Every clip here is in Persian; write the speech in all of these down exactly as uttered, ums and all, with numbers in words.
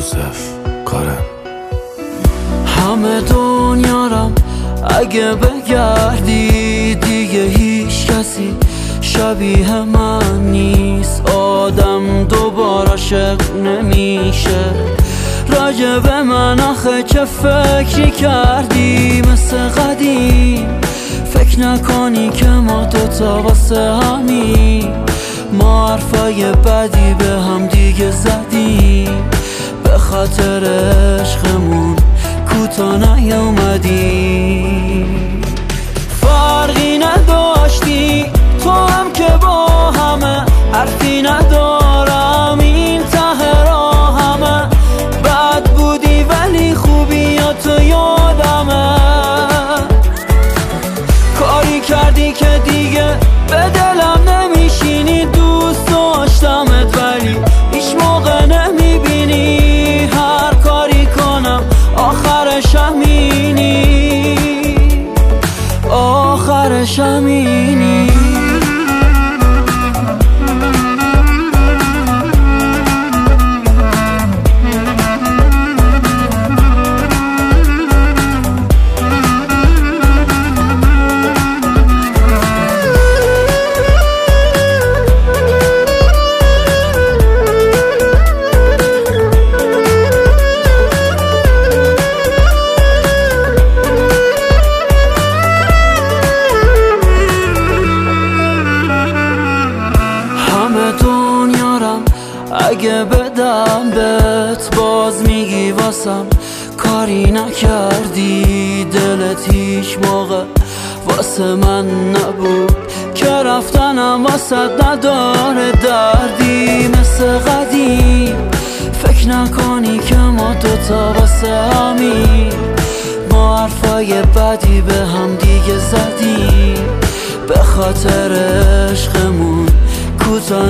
یوسف کارم. همه دنیارم اگه بگردی دیگه هیچ کسی شبیه من نیست. آدم دوباره عاشق نمیشه. راجب من آخه چه فکری کردی؟ مثل قدیم فکر نکنی که ما دوتا واسه همیم. ما حرفای بدی به هم دیگه زدیم، به خاطر عشقمون کوتا نیومدیم. فرقی نداشتی تو هم که با همه، حرفی ندارم این ته راهمه. بد بودی ولی خوبیاتو یادمه. کاری کردی که دیگه به دلم نمیشینی. دوست داشتمت ولی هیچ موقع نمیبینی. هر کاری کنم آخرش همینی، آخرش همینی. اگه بدم بهت باز میگی واسم کاری نکردی. دلت هیچ موقع واسه من نبود که رفتنم واسه نداره دردی. مثل قدیم فکر نکنی که ما دوتا واسه همیم. ما حرفای بدی به هم دیگه زدیم، به خاطر عشقمون کوتا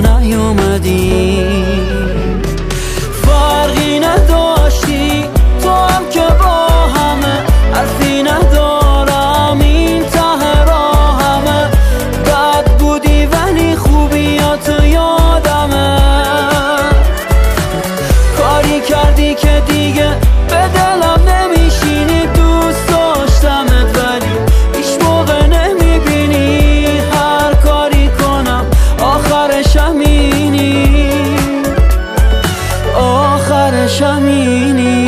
نیومدیم. فرقی نداشتی تو هم که با همه، حرفی ندارم این ته راهمه. بد بودی ولی خوبیاتو یادمه. کاری کردی که دیگه به دلم نمیشینی. دوست داشتمت ولی هیچ موقع نمیبینی. هر کاری کنم آخرش همینی، آخرش همینی.